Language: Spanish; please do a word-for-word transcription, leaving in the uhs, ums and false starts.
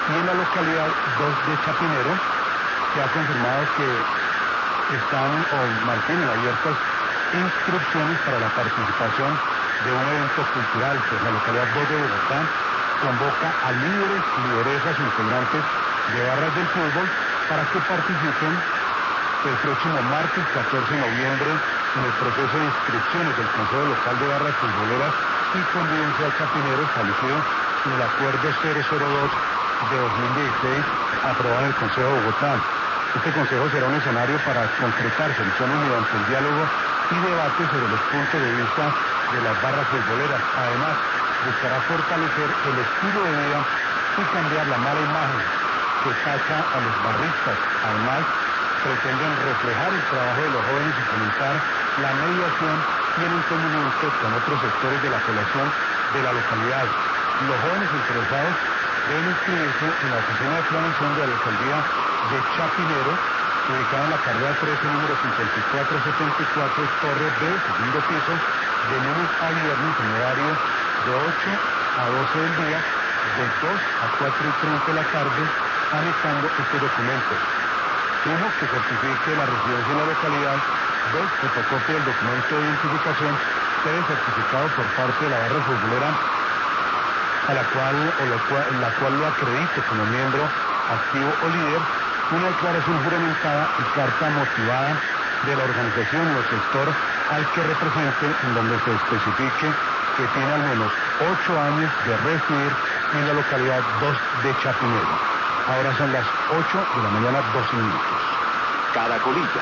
y en la localidad dos de Chapinero se ha confirmado que están o mantienen abiertas inscripciones para la participación de un evento cultural. Pues la localidad dos de Bogotá convoca a líderes y lideresas integrantes de barras del fútbol para que participen el próximo martes catorce de noviembre en el proceso de inscripciones del Consejo Local de Barras Futboleras y Convivencia de Chapinero establecido en el Acuerdo cero cero dos de dos mil dieciséis aprobado en el Consejo de Bogotá. Este consejo será un escenario para concretar soluciones mediante el diálogo y debate sobre los puntos de vista de las barras futboleras. Además, buscará fortalecer el estilo de vida y cambiar la mala imagen que tacha a los barristas. Además, pretenden reflejar el trabajo de los jóvenes y fomentar la mediación y el entendimiento con otros sectores de la población de la localidad. Los jóvenes interesados deben inscribirse en la oficina de planeación de la alcaldía de Chapinero, ubicada en la carrera trece, número cincuenta y cuatro setenta y cuatro, Torre B, segundo piso, de lunes a viernes en horario de ocho a doce del día, de dos a cuatro y treinta de la tarde, anexando este documento. Uno, que certifique la residencia en la localidad. Dos, fotocopia del documento de identificación, quede certificado por parte de la barra futbolera a la cual, o la cual, la cual lo acredite como miembro activo o líder, una declaración juramentada y carta motivada de la organización o sector al que represente, en donde se especifique que tiene al menos ocho años de residir en la localidad dos de Chapinero. Ahora son las ocho de la mañana, doce minutos. Caracolilla.